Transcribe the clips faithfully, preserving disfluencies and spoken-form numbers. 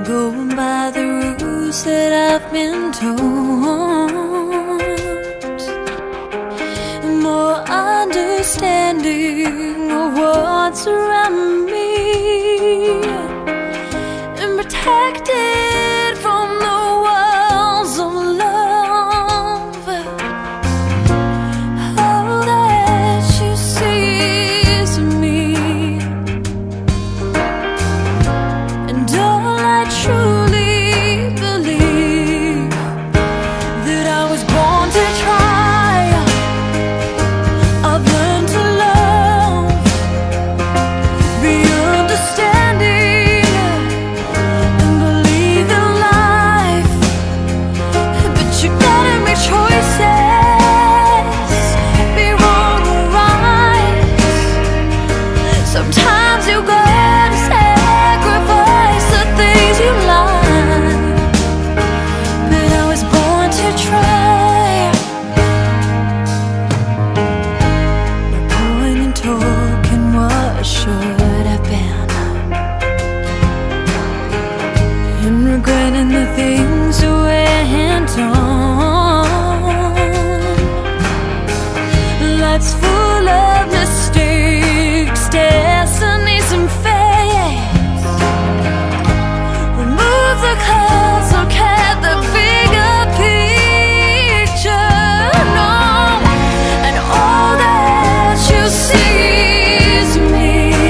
going by the rules that I've been told. More understanding of what's around me, and protected from the walls of love. All that you see is me, and all I truly believe that I was born to try. I've learned to love, be understanding, and believe in life. But you gotta make choices, be wrong or right. Sometimes you gotta sacrifice the things you like. But I was born to try. No point in talking what should have been, and regretting the things we went on. Life's full of mistakes, destinies and fates. Remove the clouds, look at the bigger picture. No, and all that you see is me,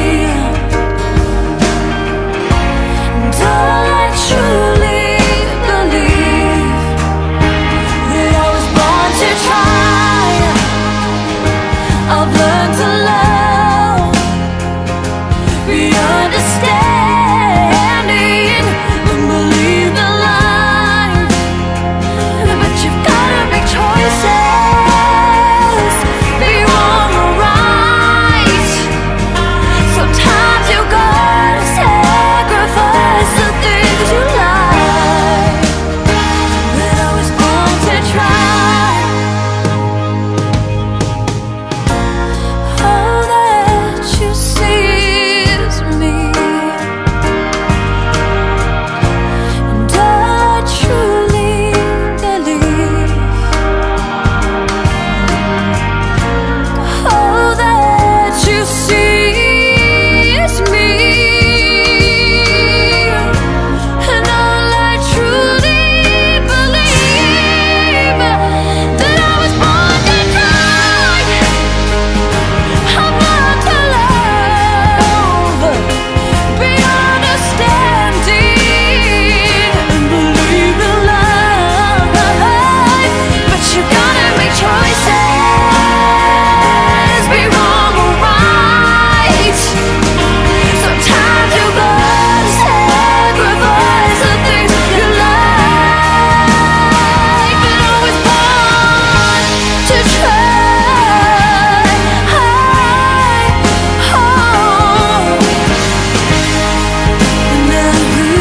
and all I truly believe that I was born to try. I've learned to love, be understanding, and believe in life. But you've gotta make choices, be wrong or right. Sometimes you gotta sacrifice the things you like. But I was born to try. All that you see is me, and all I truly believe. All that you see is me, and all I truly believe that I was born to try. I'm born to love, be understanding, and believe in love. But you gotta make choices, be wrong or right. Sometimes you gotta sacrifice the things you like. But I was born to try. Oh, and now you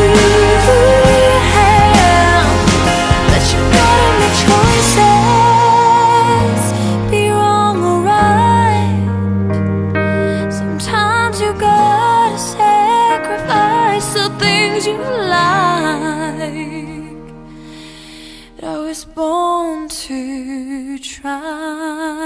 have, but you gotta make choices, be wrong or right. Sometimes you gotta sacrifice the things you like. I was born to try. I was born to try.